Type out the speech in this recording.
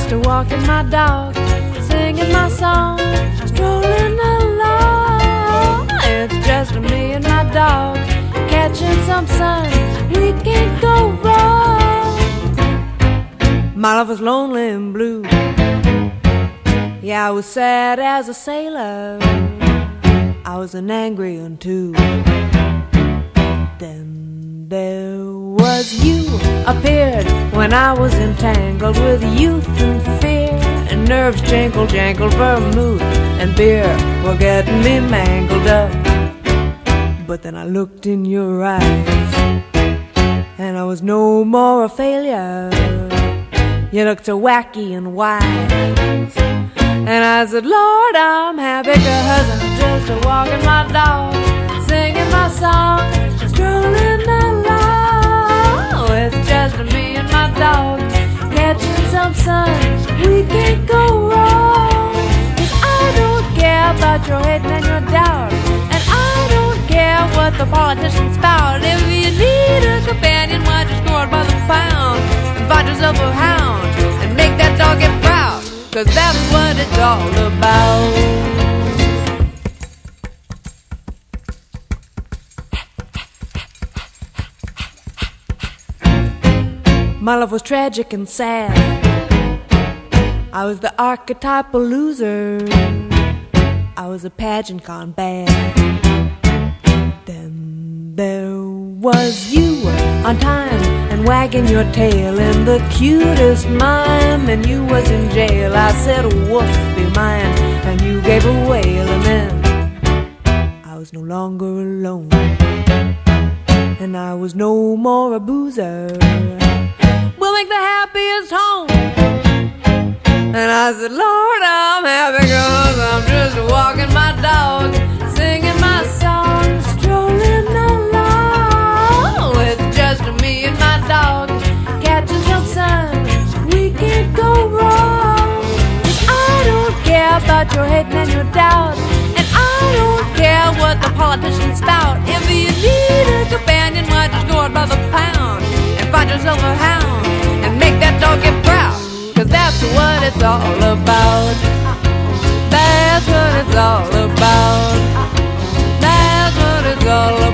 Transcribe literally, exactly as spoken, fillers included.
just a walking my dog, singing my song, strolling along. It's just me and my dog, catching some sun. We can't go wrong. My love was lonely and blue. Yeah, I was sad as a sailor. I was an angry one too. Then there was you, appeared when I was entangled with youth and fear, and nerves jangled, jangled, vermouth and beer were getting me mangled up. But then I looked in your eyes, and I was no more a failure. You looked so wacky and wise, and I said, Lord, I'm happy, 'cause I'm just a walking my dog, singing my song, strolling along. It's just me and my dog, catching some sun. We can't go wrong. 'Cause I don't care about your hate and your doubt, and I don't care what the politicians spout. If you need a companion, why just go out by the pound and find yourself a hound and make that dog get proud, 'cause that's what it's all about. My love was tragic and sad. I was the archetypal loser. I was a pageant gone bad. Then there was you, on time and wagging your tail in the cutest mime, and you was in jail. I said, woof, be mine, and you gave a wail, and then I was no longer alone, and I was no more a boozer. We'll make the happiest home. And I said, Lord, I'm happy 'cause I'm just walking my dog, singing my song, strolling along. It's just me and my dog, catching some sun. We can't go wrong. 'Cause I don't care about your hate and your doubt, and I don't care what the politicians spout. If you need a companion, why just go out by the pound and find yourself a hound and make that dog get proud, 'cause that's what it's all about. That's what it's all about. That's what it's all about.